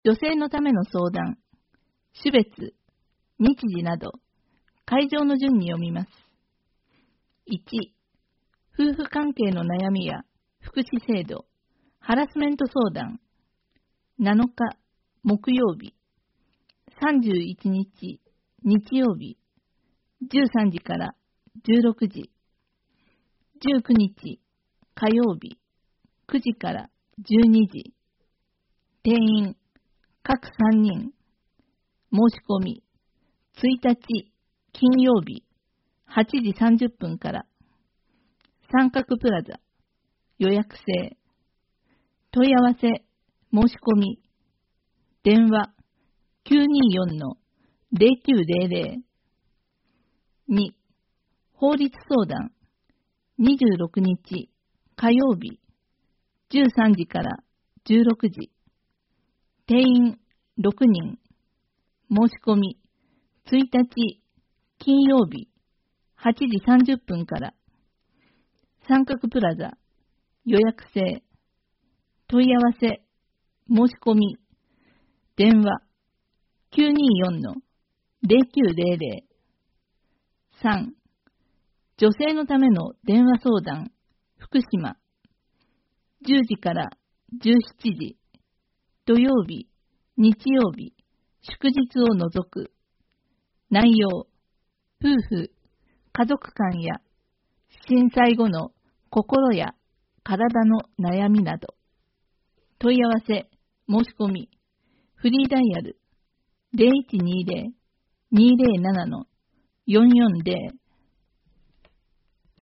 女性のための相談、種別、日時など、会場の順に読みます。1、夫婦関係の悩みや福祉制度、ハラスメント相談、7日、木曜日、31日、日曜日、13時から16時、19日、火曜日、9時から12時、定員、各3人、申し込み、1日、金曜日、8時30分から、三角プラザ、予約制、問い合わせ、申し込み、電話、924-0900、2、法律相談、26日、火曜日、13時から16時、定員6人、申し込み、1日、金曜日、8時30分から、三角プラザ、予約制、問い合わせ、申し込み、電話、924-0900、3、女性のための電話相談、福島、10時から17時、土曜日、日曜日、祝日を除く、内容、夫婦、家族間や震災後の心や体の悩みなど、問い合わせ、申し込み、フリーダイヤル 0120-207-440